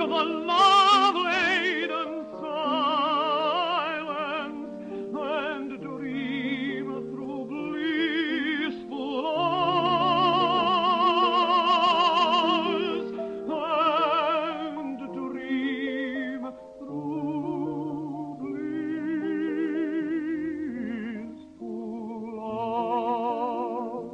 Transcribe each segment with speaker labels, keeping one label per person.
Speaker 1: the love-laden silence and dream through blissful hours and dream through blissful hours.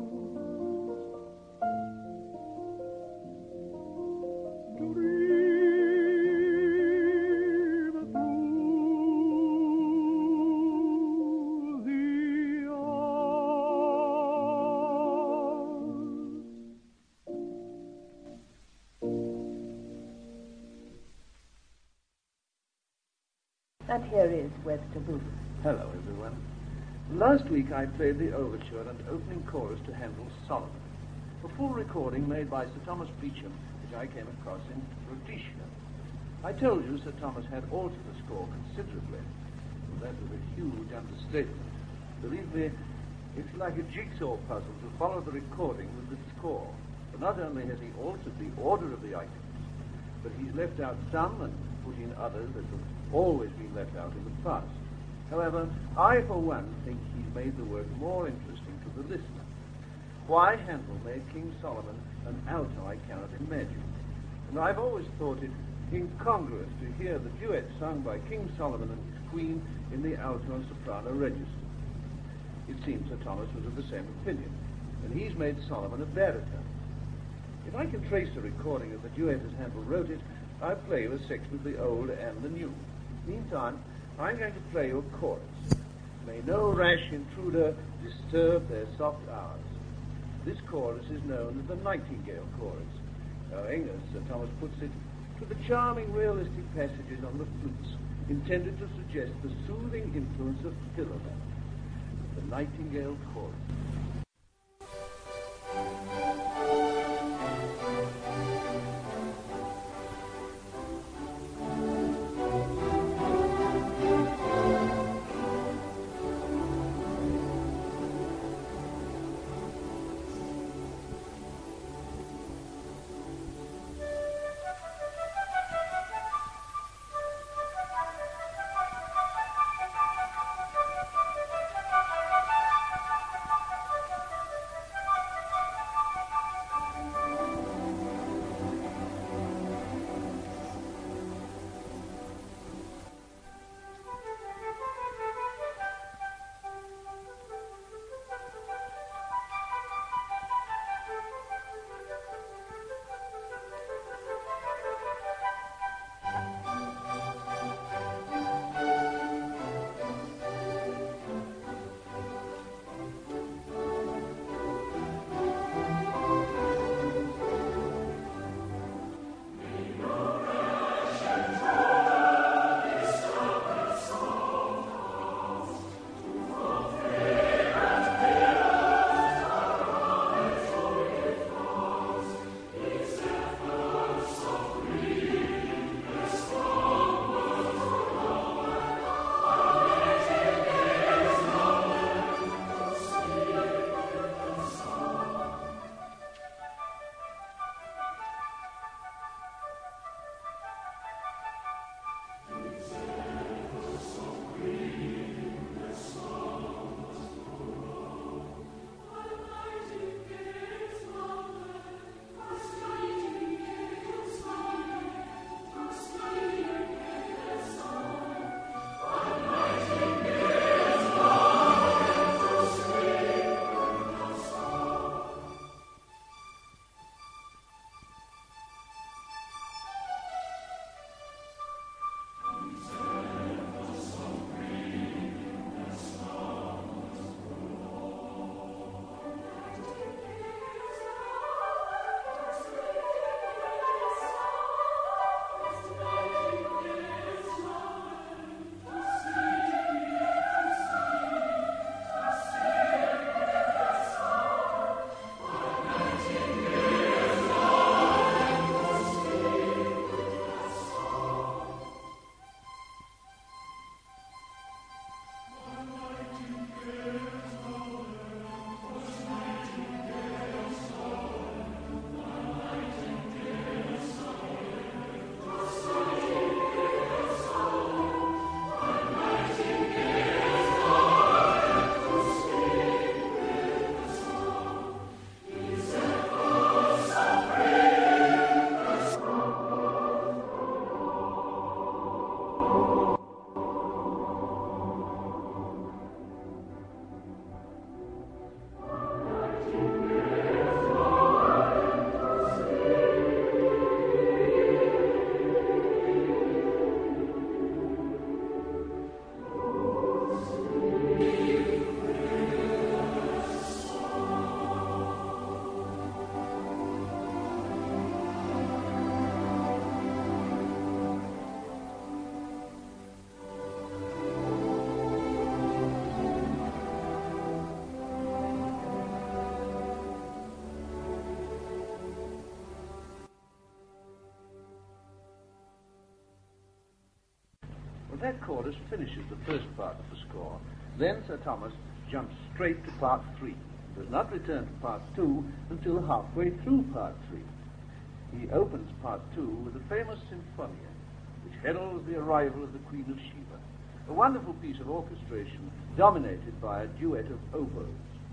Speaker 2: And here is Webster Booth.
Speaker 3: Hello, everyone. Last week I played the overture and opening chorus to Handel's Solomon, a full recording made by Sir Thomas Beecham, which I came across in Rhodesia. I told you Sir Thomas had altered the score considerably. Well, that was a huge understatement. Believe me, it's like a jigsaw puzzle to follow the recording with the score. For not only has he altered the order of the items, but he's left out some and put in others that have always been left out in the past. However, I, for one, think he's made the work more interesting to the listener. Why Handel made King Solomon an alto I cannot imagine. And I've always thought it incongruous to hear the duet sung by King Solomon and his queen in the alto and soprano register. It seems Sir Thomas was of the same opinion, and he's made Solomon a baritone. If I can trace the recording of the duet as Handel wrote it, I'll play you a section of the old and the new. Meantime, I'm going to play you a chorus. May no rash intruder disturb their soft hours. This chorus is known as the Nightingale chorus, owing, as Sir Thomas puts it, to the charming realistic passages on the flutes, intended to suggest the soothing influence of Philomel. The Nightingale chorus. Well, that chorus finishes the first part of the score. Then Sir Thomas jumps straight to part 3. He does not return to part 2 until halfway through part 3. He opens part 2 with the famous Sinfonia, which heralds the arrival of the Queen of Sheba, a wonderful piece of orchestration dominated by a duet of oboes.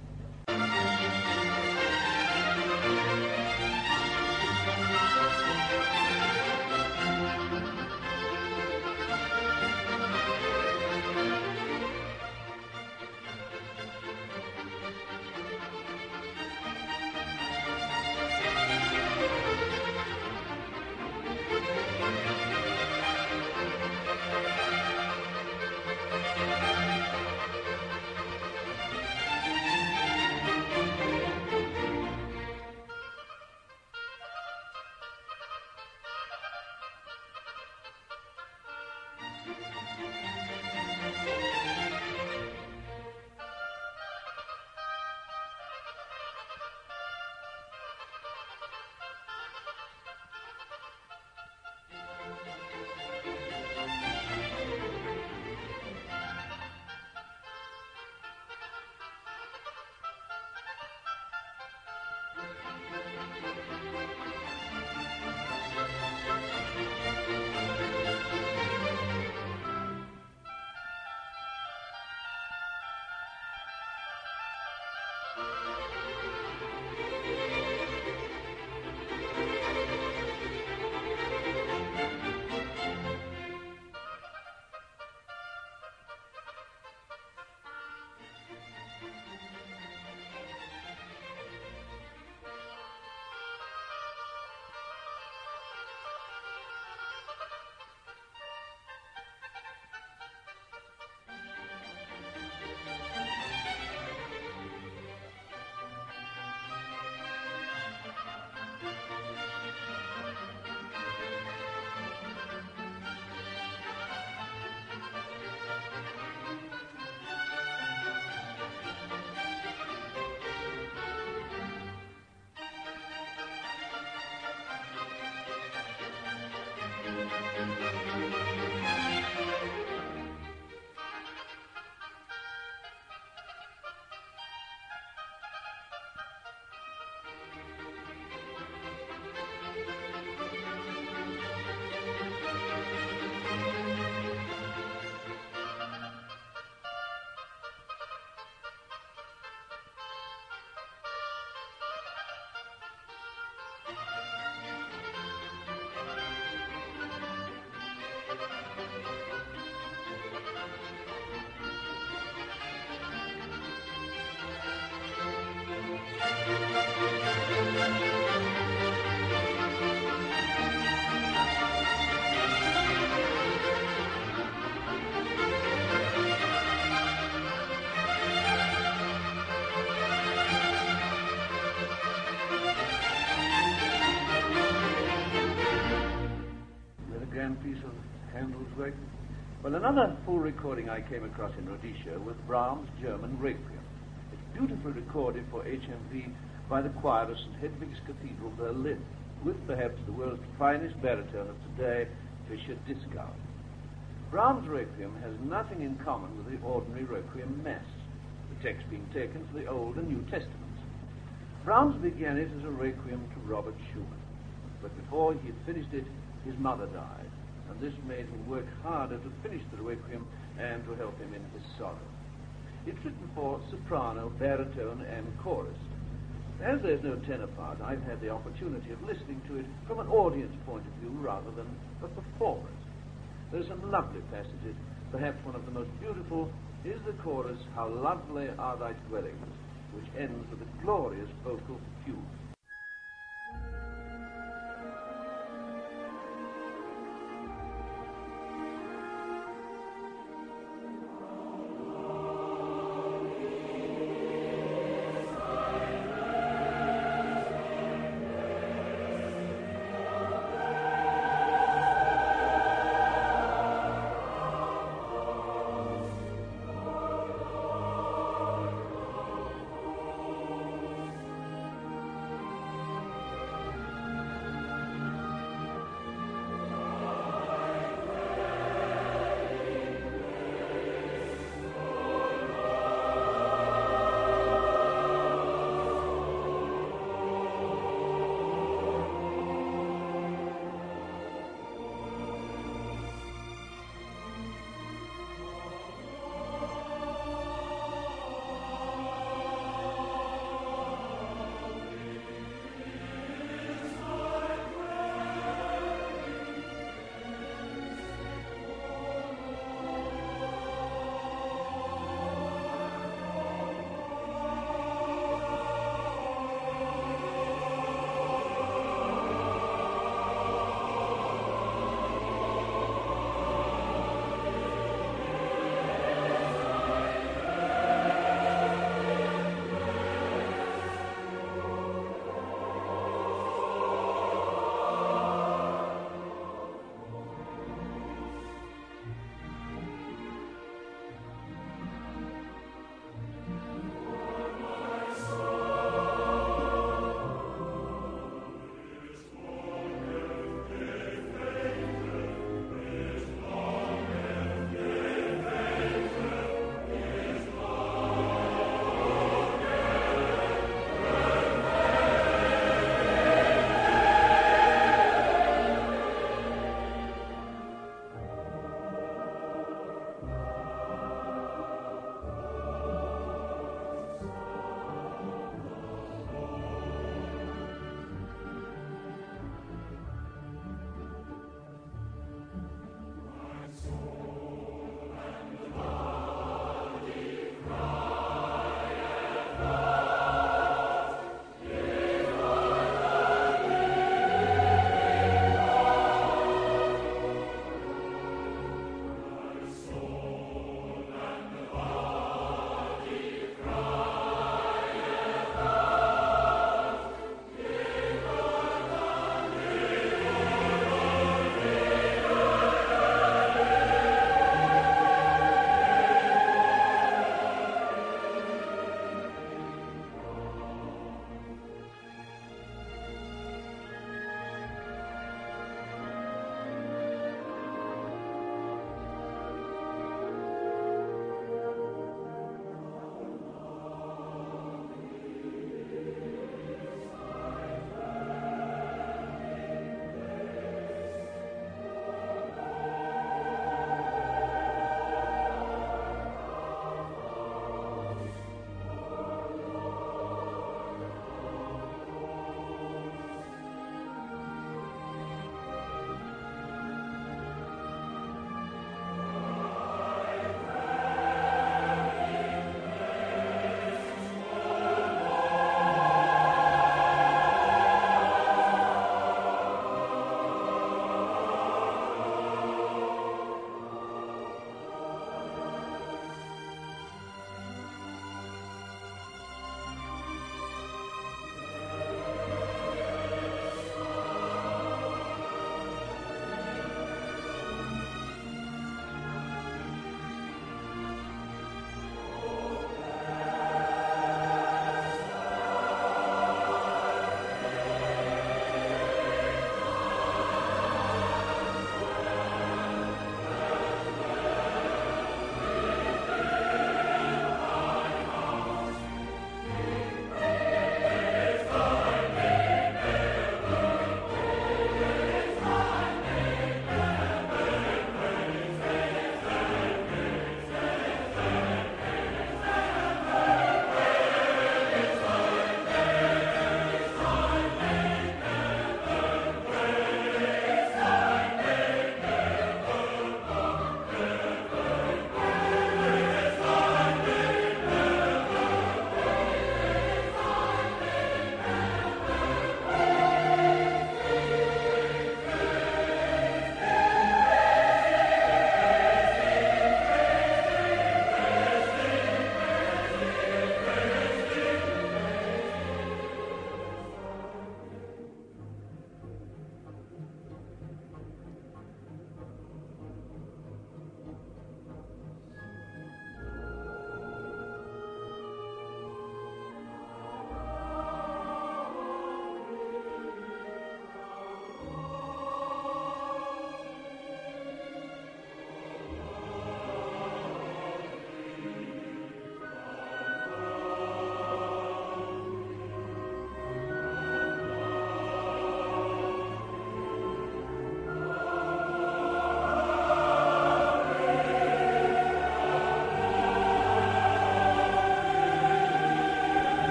Speaker 3: Piece of Handel's work. Well, another full recording I came across in Rhodesia was Brahms' German Requiem. It's beautifully recorded for HMV by the choir of St. Hedwig's Cathedral, Berlin, with perhaps the world's finest baritone of today, Fischer Dieskau. Brahms' Requiem has nothing in common with the ordinary Requiem Mass, the text being taken from the Old and New Testaments. Brahms began it as a Requiem to Robert Schumann, but before he had finished it, his mother died, and this made him work harder to finish the Requiem and to help him in his sorrow. It's written for soprano, baritone, and chorus. As there's no tenor part, I've had the opportunity of listening to it from an audience point of view rather than a performer's. There's some lovely passages. Perhaps one of the most beautiful is the chorus, "How lovely are thy dwellings," which ends with a glorious vocal fugue.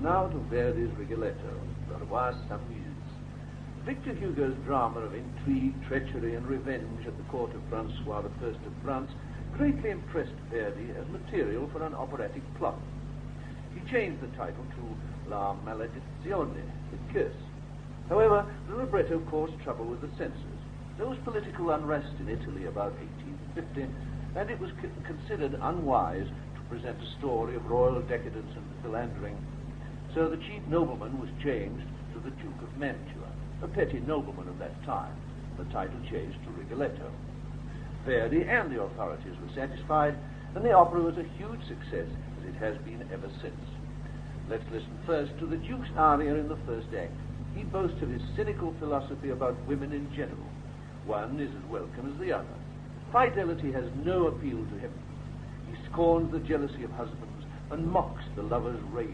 Speaker 3: now to Verdi's Rigoletto, Le Roi s'amuse. Victor Hugo's drama of intrigue, treachery, and revenge at the court of Francois I of France greatly impressed Verdi as material for an operatic plot. He changed the title to La Maledizione, the curse. However, the libretto caused trouble with the censors. There was political unrest in Italy about 1850, and it was considered unwise to present a story of royal decadence and philandering. So the chief nobleman was changed to the Duke of Mantua, a petty nobleman of that time. The title changed to Rigoletto. Verdi and the authorities were satisfied, and the opera was a huge success, as it has been ever since. Let's listen first to the Duke's aria in the first act. He boasts of his cynical philosophy about women in general. One is as welcome as the other. Fidelity has no appeal to him. He scorns the jealousy of husbands and mocks the lover's rage.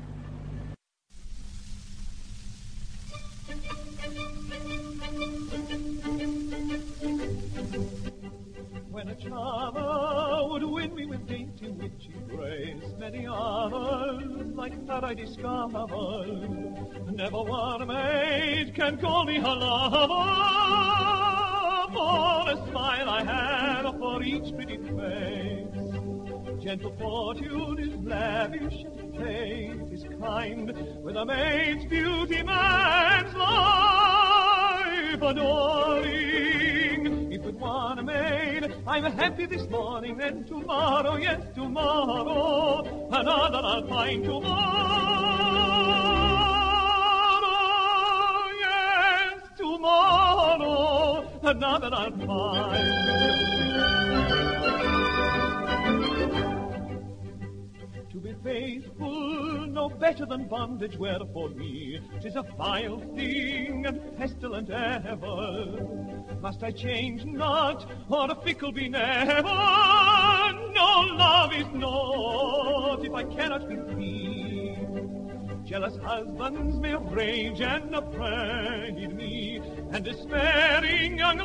Speaker 1: When a charmer would win me with dainty witchy grace, many others like that I discovered. Never one maid can call me her lover, for a smile I have for each pretty face. Gentle fortune is lavish and fate is kind, with a maid's beauty man's life adoring. If with one maid I'm happy this morning, then tomorrow, yes, tomorrow, another I'll find tomorrow, yes, tomorrow, another I'll find. To be faithful, no better than bondage were for me. 'Tis a vile thing and pestilent ever. Must I change not, or fickle be never? No love is naught if I cannot be free. Jealous husbands may rage and upbraid me, and despairing young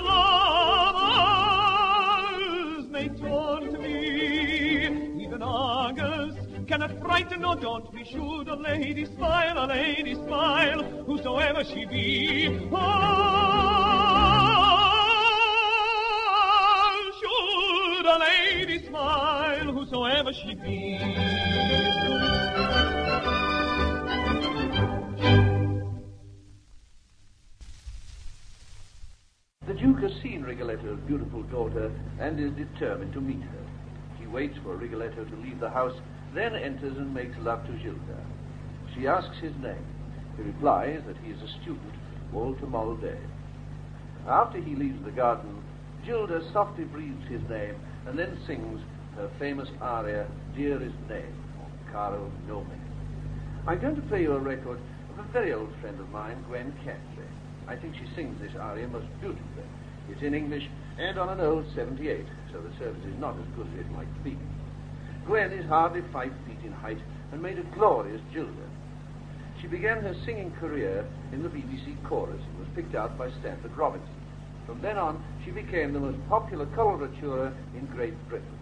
Speaker 1: lovers may taunt me. Even Argus cannot frighten or daunt me. Should a lady smile, whosoever she be. Oh, should a lady smile, whosoever she be.
Speaker 3: The Duke has seen Rigoletto's beautiful daughter and is determined to meet her. He waits for Rigoletto to leave the house, then enters and makes love to Gilda. She asks his name. He replies that he is a student, all tomorrow day. After he leaves the garden, Gilda softly breathes his name and then sings her famous aria, Dearest Name, or Caro Nome. I'm going to play you a record of a very old friend of mine, Gwen Catley. I think she sings this aria most beautifully. It's in English and on an old 78, so the service is not as good as it might be. Gwen is hardly 5 feet in height and made a glorious Gilda. She began her singing career in the BBC chorus and was picked out by Stanford Robinson. From then on, she became the most popular coloratura in Great Britain.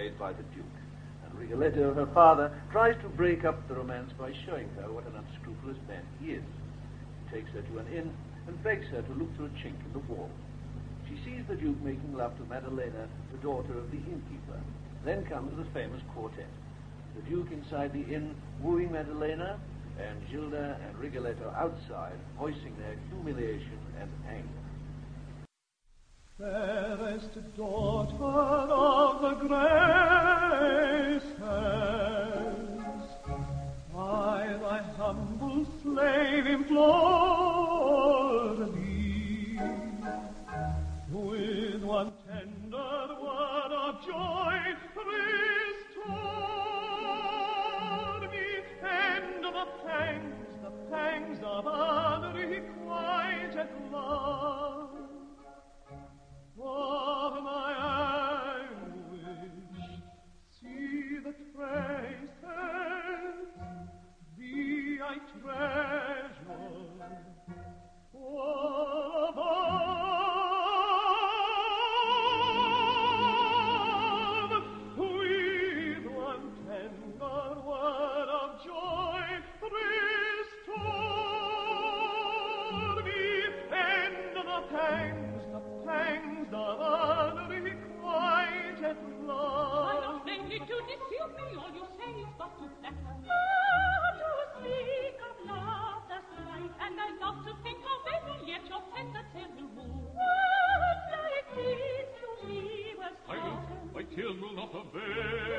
Speaker 3: made by the Duke. And Rigoletto, her father, tries to break up the romance by showing her what an unscrupulous man he is. He takes her to an inn and begs her to look through a chink in the wall. She sees the Duke making love to Madalena, the daughter of the innkeeper. Then comes the famous quartet. The Duke inside the inn wooing Madalena, and Gilda and Rigoletto outside voicing their humiliation and anger.
Speaker 1: Fairest daughter of the Graces, I, thy humble slave, implore thee, with one tender word of joy, restore me, and the pangs of unrequited love. Of my anguish, see the traces, thee I treasure, above. With one tender word of joy, restore me, and the pangs of unrequited love.
Speaker 4: I'm not friendly to deceive me, all you say is but to flatter. To speak of love that's right, and I love to think of it, yet your tender tale will move. Words like these to me were spoken.
Speaker 1: My tale will not avail.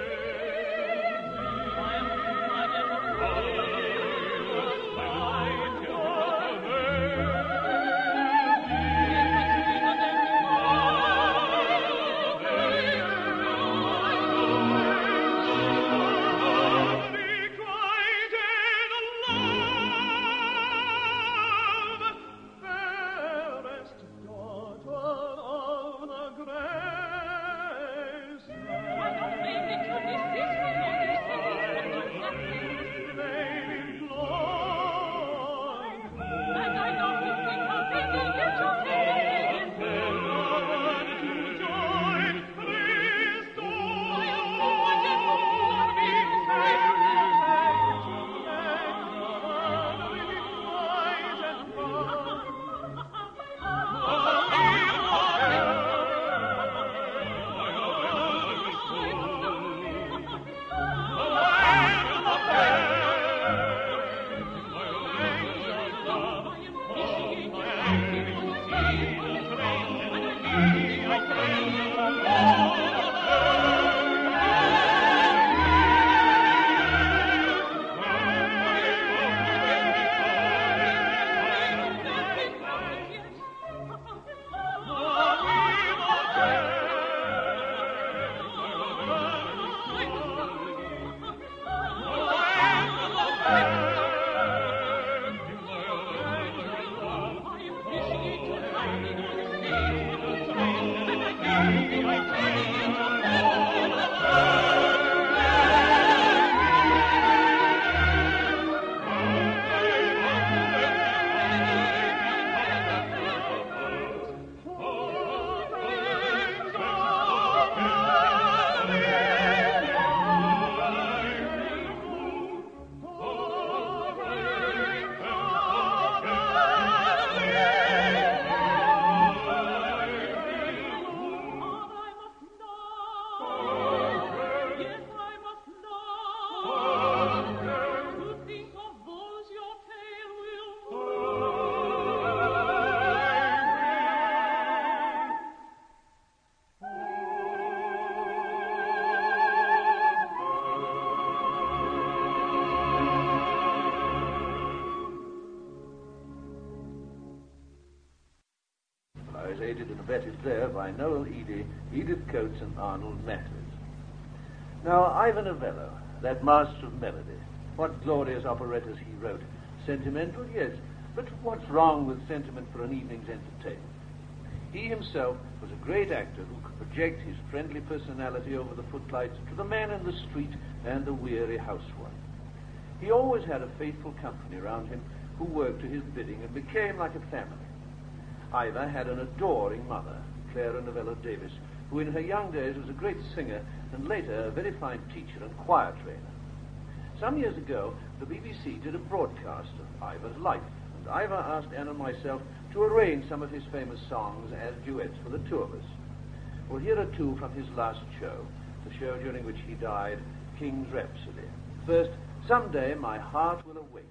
Speaker 3: Aided and abetted there by Noel Eady, Edith Coates, and Arnold Matters. Now, Ivan Novello, that master of melody, what glorious operettas he wrote. Sentimental, yes, but what's wrong with sentiment for an evening's entertainment? He himself was a great actor who could project his friendly personality over the footlights to the man in the street and the weary housewife. He always had a faithful company around him who worked to his bidding and became like a family. Ivor had an adoring mother, Clara Novello Davis, who in her young days was a great singer and later a very fine teacher and choir trainer. Some years ago, the BBC did a broadcast of Ivar's life, and Ivar asked Anne and myself to arrange some of his famous songs as duets for the two of us. Well, here are two from his last show, the show during which he died, King's Rhapsody. First, Someday My Heart Will Awake.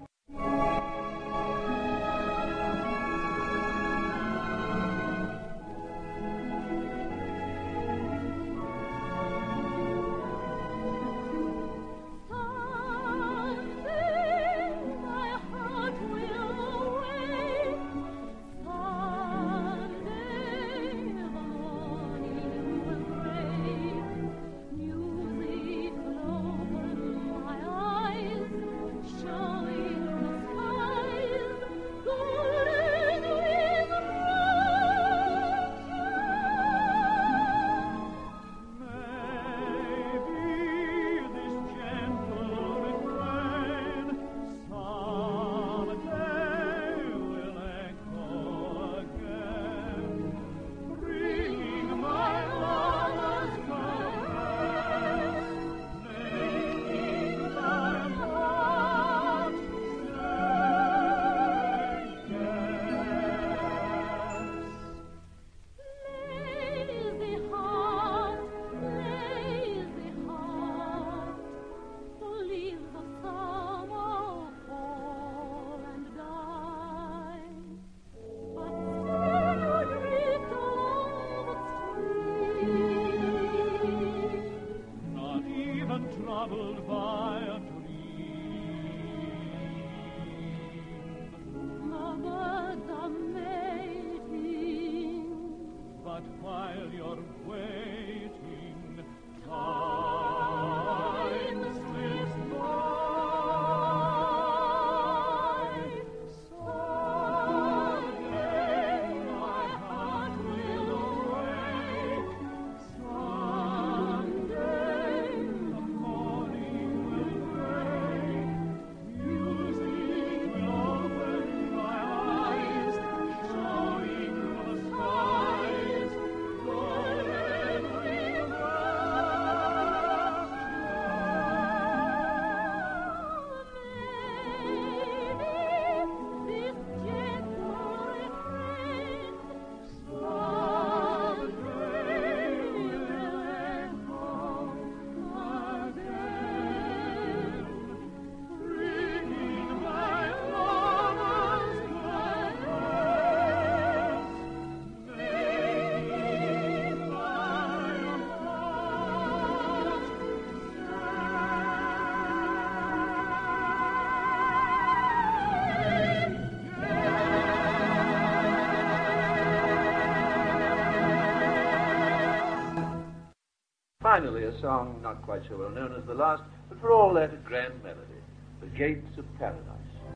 Speaker 3: Finally, a song not quite so well known as the last, but for all that a grand melody, The Gates of Paradise.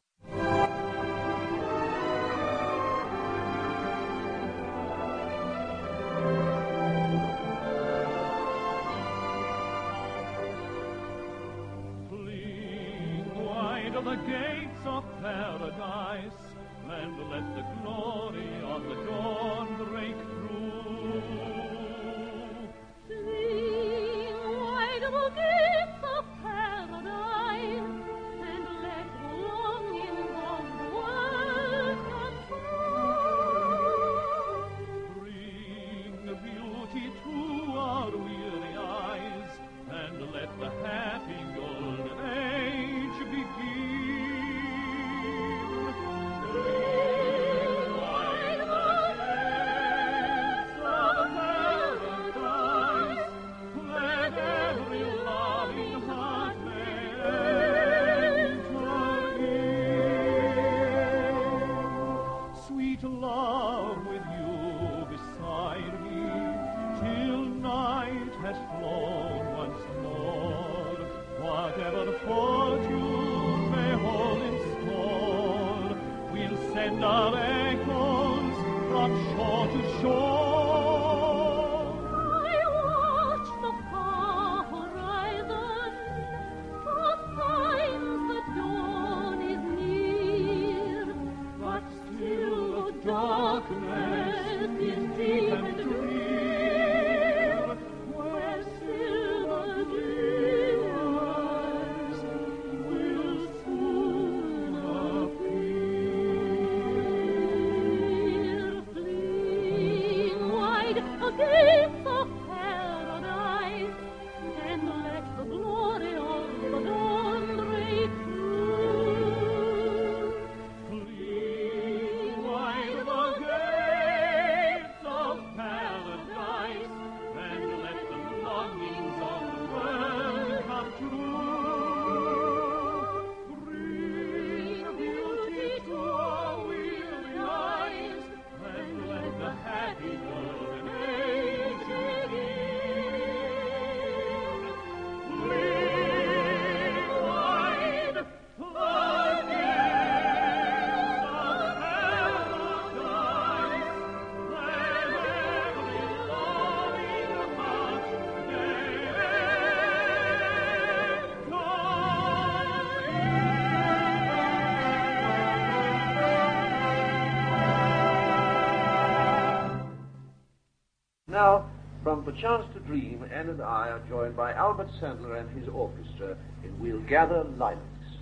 Speaker 1: Fling wide of the gates of paradise, and let the glory of the dawn break through.
Speaker 4: The gates of paradise, and let the longing of the world come true.
Speaker 1: Bring beauty to our weary eyes, and let the happy golden age begin. Bring wide the gates of paradise, let every loving heart may enter in. Sweet love, with you beside me, till night has flown once more. Whatever fortune may hold in store, we'll send our echoes from shore to shore. Darkness is deep and drear.
Speaker 3: now, from Perchance to Dream, Anne and I are joined by Albert Sandler and his orchestra in We'll Gather Lilacs.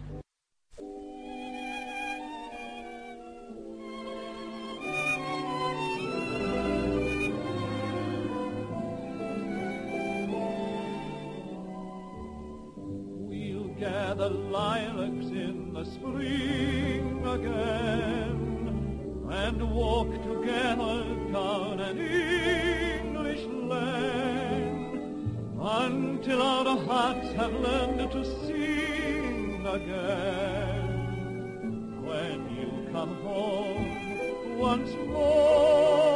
Speaker 1: We'll gather lilacs in the spring again and walk together down an English lane until our hearts have learned to sing again. When you come home once more,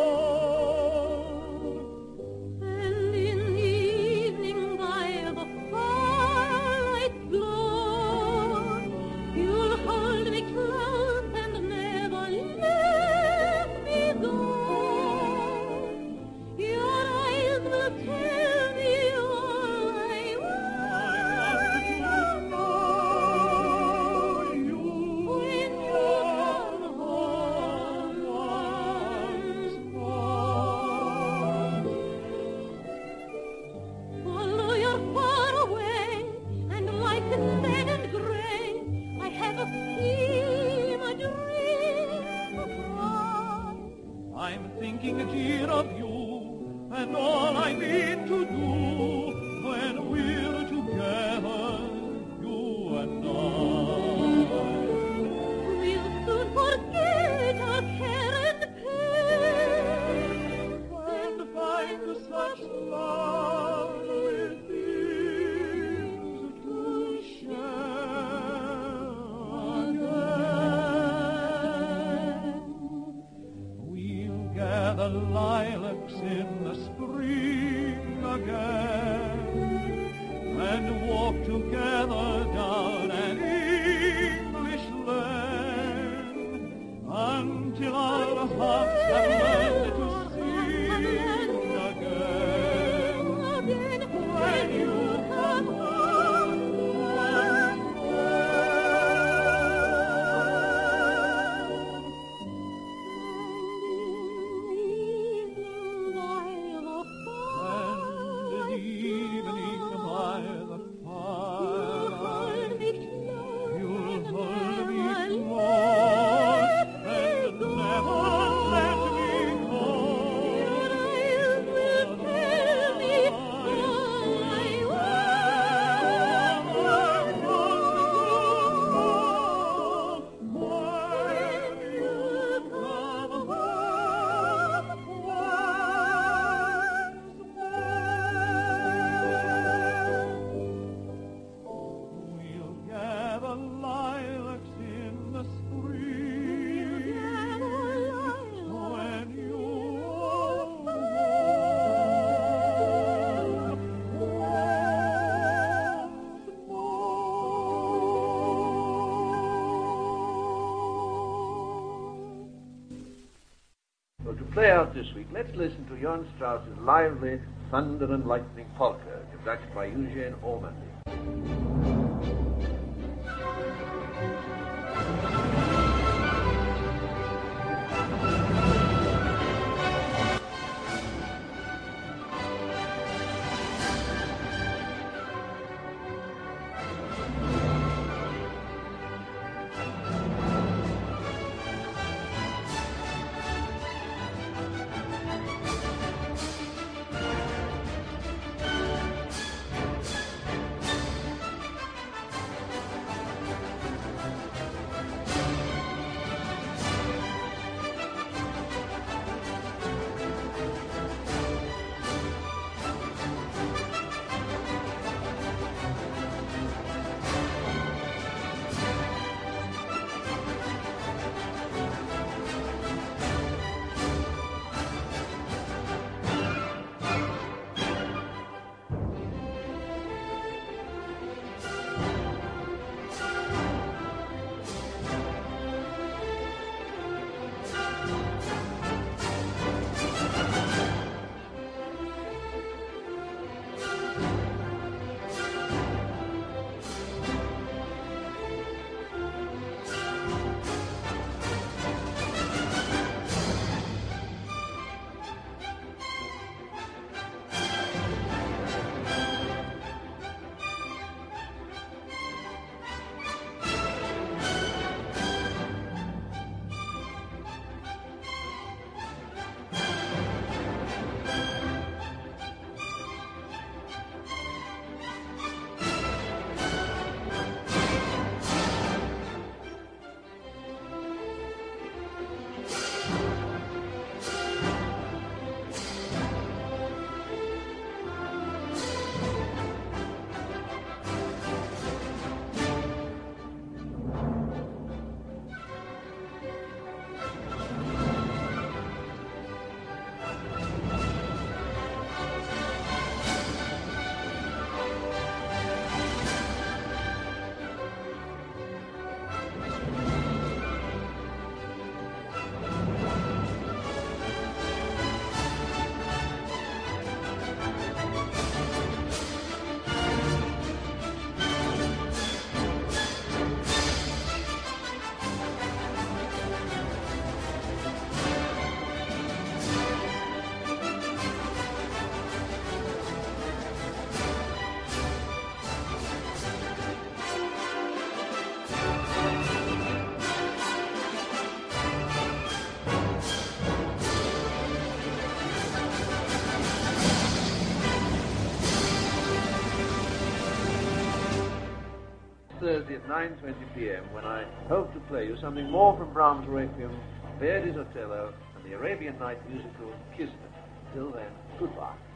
Speaker 4: And in the evening by the firelight glow, you'll hold me close and never let me go. Your eyes will tell me all I want to know. When you come home once more. Although you're far away and life is sad and gray, I have a scheme, a dream, a cry.
Speaker 1: I'm thinking, dear, of you and all I need to do when we're together, you and I.
Speaker 4: We'll soon forget our care and pain
Speaker 1: And find such lovely things to share again. We'll gather lilacs in the spring again and walk together down an English lane until our hearts have learned to sing again. When you come home once and in the evening by the fire, you'll hold me close and never let me go.
Speaker 4: Your eyes will tell me all I
Speaker 1: We'll gather lilacs in the spring when you
Speaker 3: Well, to play out this week, let's listen to Johann Strauss's lively Thunder and Lightning Polka, conducted by Eugene Ormandy. Thursday at 9:20 p.m. when I hope to play you something more from Brahms' Requiem, Verdi's Othello, and the Arabian Night musical, Kismet. Till then, goodbye.